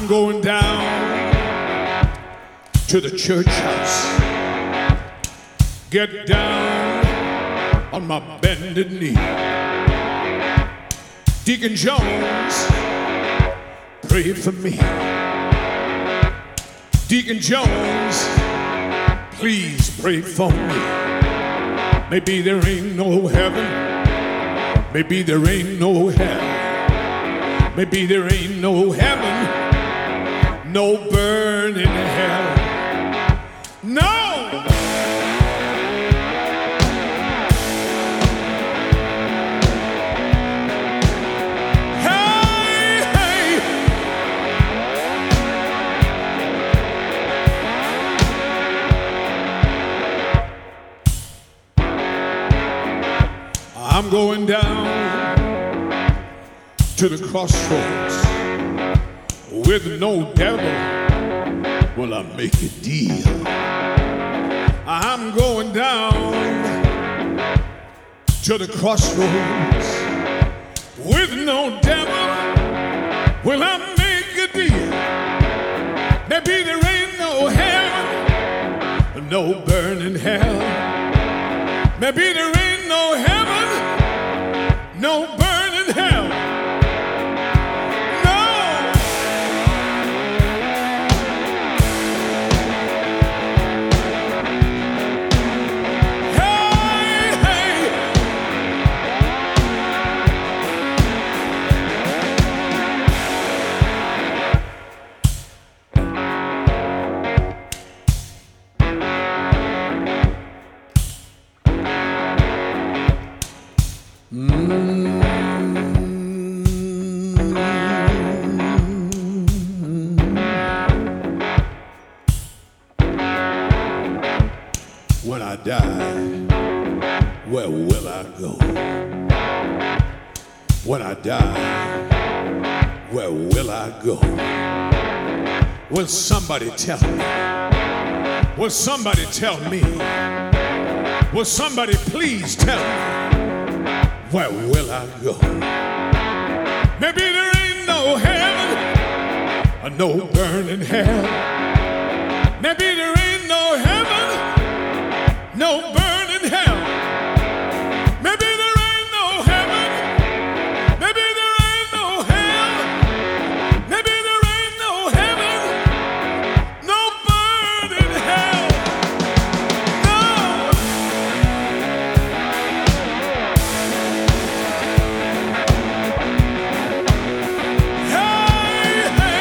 going down to the church house. Get down on my bended knee. Deacon Jones prayed for me. Deacon Jones, please pray for me. Maybe there ain't no heaven. Maybe there ain't no hell. Maybe there ain't no heaven. No burning hell. No! I'm going down to the crossroads with no devil. Will I make a deal? I'm going down to the crossroads with no devil. Will I make a deal? Maybe there ain't no hell, no burning hell. Maybe there ain't no heaven, no burning hell. No. Hey, hey. When I die, where will I go? When I die, where will I go? Will somebody tell me? Will somebody tell me? Will somebody please tell me? Where will I go? Maybe there ain't no heaven, or no burning hell. Maybe there ain't no heaven, no burning hell. Maybe there ain't no heaven. Maybe there ain't no hell. Maybe there ain't no heaven, no burning hell. No. Hey, hey.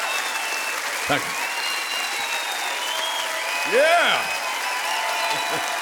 Thank you. Yeah.